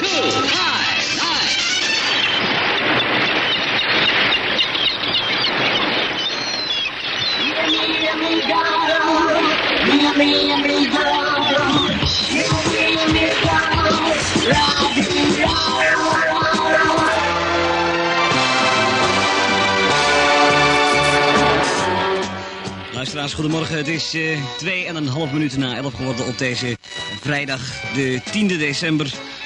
Luisteraars, goedemorgen. Het is 2,5 minuten na 11 geworden op deze vrijdag, de 10e december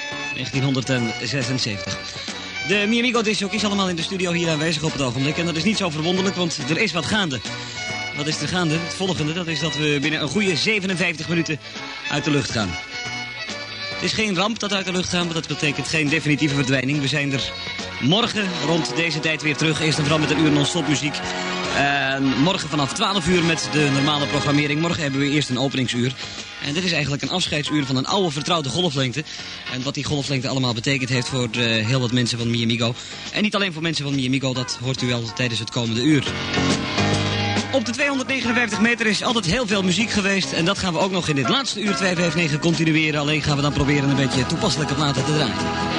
1976. De Mi Amigo discjockeys allemaal in de studio hier aanwezig op het ogenblik. En dat is niet zo verwonderlijk, want er is wat gaande. Wat is er gaande? Het volgende, dat is dat we binnen een goede 57 minuten uit de lucht gaan. Het is geen ramp dat uit de lucht gaan, maar dat betekent geen definitieve verdwijning. We zijn er morgen rond deze tijd weer terug. Eerst en vooral met een uur non-stop muziek. Morgen vanaf 12 uur met de normale programmering. Morgen hebben we eerst een openingsuur. En dit is eigenlijk een afscheidsuur van een oude vertrouwde golflengte. En wat die golflengte allemaal betekend heeft voor heel wat mensen van Mi Amigo. En niet alleen voor mensen van Mi Amigo, dat hoort u wel tijdens het komende uur. Op de 259 meter is altijd heel veel muziek geweest. En dat gaan we ook nog in dit laatste uur 259 continueren. Alleen gaan we dan proberen een beetje toepasselijke platen te draaien.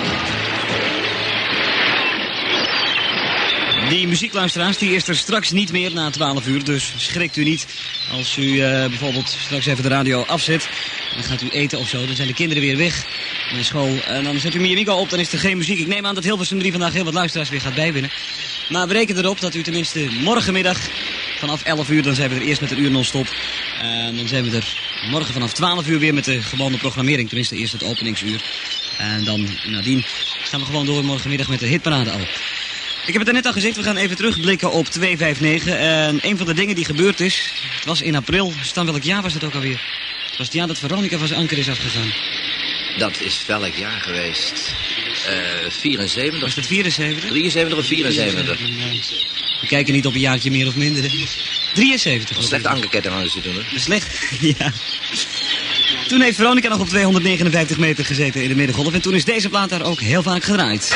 Die muziekluisteraars die is er straks niet meer na 12 uur, dus schrikt u niet. Als u bijvoorbeeld straks even de radio afzet, dan gaat u eten of zo, dan zijn de kinderen weer weg naar school. En dan zet u Mi Amigo op, dan is er geen muziek. Ik neem aan dat Hilversum 3 vandaag heel wat luisteraars weer gaat bijwinnen. Maar we rekenen erop dat u tenminste morgenmiddag vanaf 11 uur, dan zijn we er eerst met een uur non-stop. En dan zijn we er morgen vanaf 12 uur weer met de gewone programmering, tenminste eerst het openingsuur. En dan nadien gaan we gewoon door morgenmiddag met de hitparade al. Ik heb het er net al gezegd, we gaan even terugblikken op 259. En een van de dingen die gebeurd is, het was in april. Stan, welk jaar was het ook alweer? Het was het jaar dat Veronica van zijn anker is afgegaan. Dat is welk jaar geweest? 74. Was het 74? 73 of 74? We kijken niet op een jaartje meer of minder. 73. Een slechte ankerketting hadden ze toen, hè? Slecht, ja. Toen heeft Veronica nog op 259 meter gezeten in de middengolf. En toen is deze plaat daar ook heel vaak gedraaid.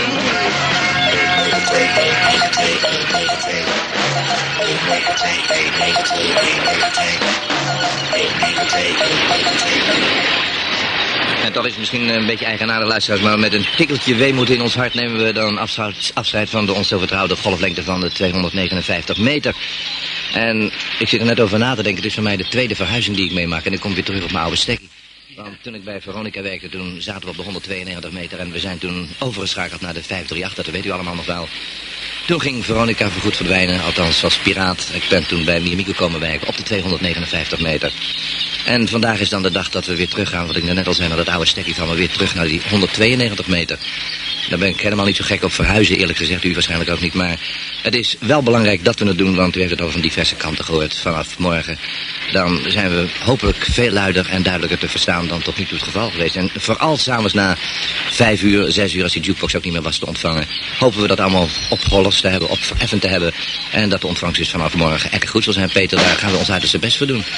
En toch is het misschien een beetje eigenaardig, luisteraars, maar met een tikkeltje weemoed in ons hart nemen we dan afscheid van de ons zo vertrouwde golflengte van de 259 meter. En ik zit er net over na te denken, het is voor mij de tweede verhuizing die ik meemaak en ik kom weer terug op mijn oude stekkie. Want toen ik bij Veronica werkte, toen zaten we op de 192 meter en we zijn toen overgeschakeld naar de 538, dat weet u allemaal nog wel. Toen ging Veronica voorgoed verdwijnen, althans als piraat. Ik ben toen bij Mi Amigo komen werken op de 259 meter. En vandaag is dan de dag dat we weer teruggaan, wat ik net al zei, naar dat oude stekkie van me, weer terug naar die 192 meter. Daar ben ik helemaal niet zo gek op verhuizen, eerlijk gezegd. U waarschijnlijk ook niet, maar het is wel belangrijk dat we het doen, want u heeft het al van diverse kanten gehoord. Vanaf morgen, dan zijn we hopelijk veel luider en duidelijker te verstaan dan tot nu toe het geval geweest. En vooral s'avonds na 5 uur, 6 uur, als die jukebox ook niet meer was te ontvangen, hopen we dat allemaal opgelost te hebben, opvereffend te hebben. En dat de ontvangst is vanaf morgen echt goed zal zijn, Peter. Daar gaan we ons uiterste best voor doen.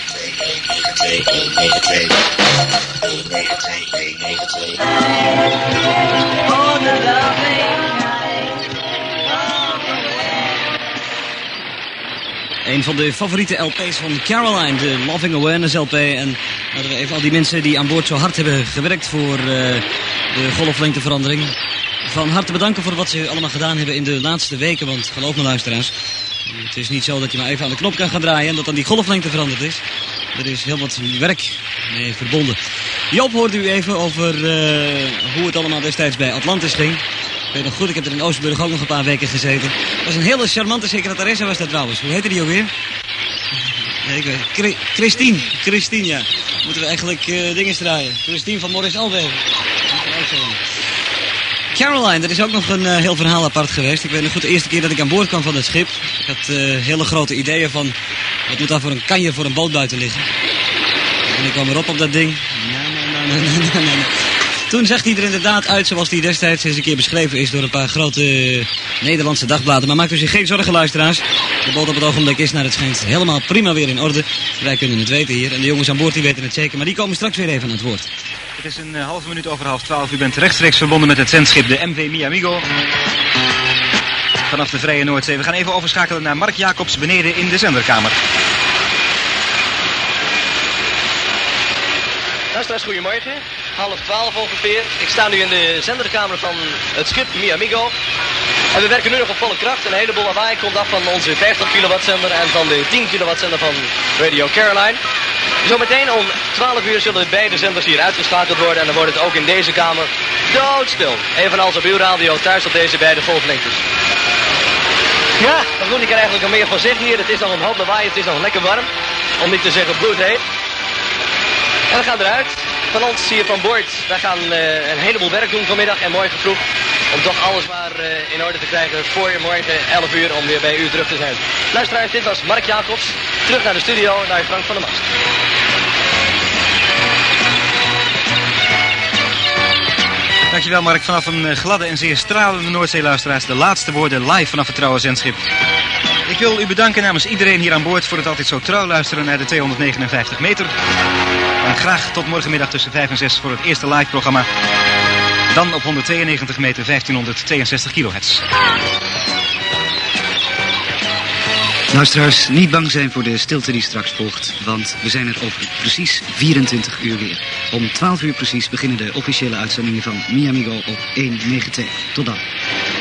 Een van de favoriete LP's van Caroline, de Loving Awareness LP. En laten we even al die mensen die aan boord zo hard hebben gewerkt voor de golflengteverandering van harte bedanken voor wat ze allemaal gedaan hebben in de laatste weken. Want geloof me, luisteraars, het is niet zo dat je maar even aan de knop kan gaan draaien en dat dan die golflengte veranderd is. Er is heel wat werk mee verbonden. Joop hoorde u even over hoe het allemaal destijds bij Atlantis ging. Ik weet nog goed, ik heb er in Oosterburg ook nog een paar weken gezeten. Dat was een hele charmante secretaresse was dat trouwens. Hoe heette die ook weer? Nee, ik weet Christine, ja. Moeten we eigenlijk dingen draaien. Christine van Maurice Alweer. Caroline, er is ook nog een heel verhaal apart geweest. Ik weet nog goed, de eerste keer dat ik aan boord kwam van het schip. Ik had hele grote ideeën van, wat moet daar voor een kanje voor een boot buiten liggen. En ik kwam erop op dat ding. Nee. Toen zag hij er inderdaad uit zoals hij destijds eens een keer beschreven is door een paar grote Nederlandse dagbladen. Maar maakt u zich geen zorgen, luisteraars. De boot op het ogenblik is naar het schijnt helemaal prima weer in orde. Wij kunnen het weten hier. En de jongens aan boord die weten het zeker. Maar die komen straks weer even aan het woord. Het is een halve minuut over 11:30. U bent rechtstreeks verbonden met het zendschip de MV Mi Amigo. Vanaf de Vrije Noordzee. We gaan even overschakelen naar Mark Jacobs beneden in de zenderkamer. Luisteraars, goedemorgen. 11:30 ongeveer. Ik sta nu in de zenderkamer van het schip Mi Amigo. En we werken nu nog op volle kracht. Een heleboel lawaai komt af van onze 50 kilowattzender en van de 10 kilowattzender van Radio Caroline. Zometeen om 12 uur zullen beide zenders hier uitgeschakeld worden. En dan wordt het ook in deze kamer doodstil. Evenals op uw radio thuis op deze beide golflengtes. Ja, wat moet ik er eigenlijk nog meer van zeggen hier? Het is nog een hoop lawaai, het is nog lekker warm. Om niet te zeggen bloedheet. En we gaan eruit. Van ons hier van boord. Wij gaan een heleboel werk doen vanmiddag en morgen vroeg. Om toch alles maar in orde te krijgen voor morgen 11 uur om weer bij u terug te zijn. Luisteraars, dit was Mark Jacobs. Terug naar de studio, naar Frank van der Mast. Dankjewel Mark, vanaf een gladde en zeer stralende Noordzeeluisteraars. De laatste woorden live vanaf het trouwe zendschip. Ik wil u bedanken namens iedereen hier aan boord voor het altijd zo trouw luisteren naar de 259 meter. En graag tot morgenmiddag tussen 5 en 6 voor het eerste live programma. Dan op 192 meter 1562 kilohertz. Luisteraars, niet bang zijn voor de stilte die straks volgt, want we zijn er over precies 24 uur weer. Om 12 uur precies beginnen de officiële uitzendingen van Mi Amigo op 192. Tot dan.